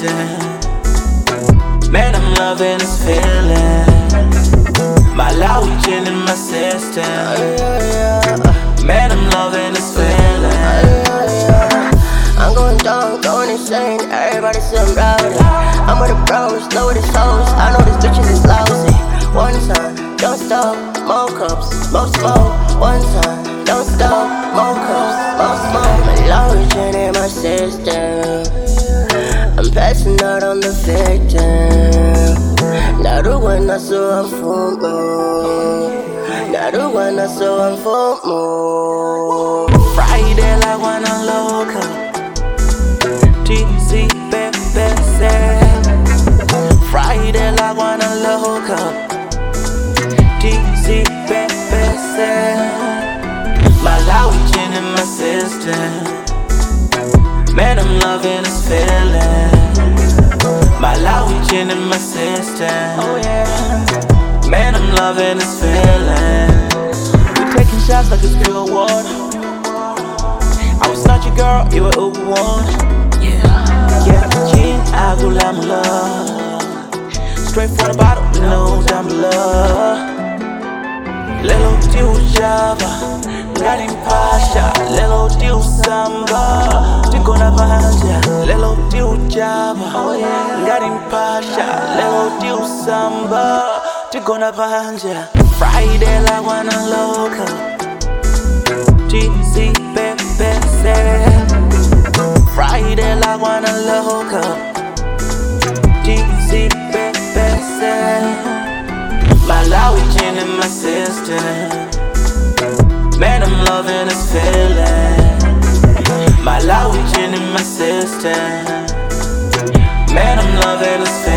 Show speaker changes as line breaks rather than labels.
system. Man, I'm loving this feeling. My lounge in my system. Man, I'm loving this feeling.
I'm going dumb, going insane. Everybody saying about it. I'm with the bros, know with his hoes. I know these bitches is lousy. One time, don't stop, more cups, more smoke. One time, don't stop, more cups, more smoke. My lounge in my system. I'm passing out on the victim. 나도 나서 I'm full moon. 나도 나서 I'm full moon.
Friday like when I'm local. TZ BBC. Friday like when I'm local. TZ BBC. My lounge in my system. Man, I'm loving this feeling. My lounge in my system. Oh yeah. Man, I'm loving this feeling. We taking shots like it's pure water. I was not your girl, you were Uber one. Yeah, gin, I go like my love. Straight from the bottle, no down below. Little Dio Java, Garim Pasha, Little Dio Samba, Ticona Banja, Little Dio Java, Garim Pasha, Little Dio Samba, Ticona Banja. Friday like when I'm local. TZ BBC. Friday like when I'm local. TZ BBC. My lounge in my system. Man, I'm loving this feeling. My lounge in my system. Man, I'm loving this feeling.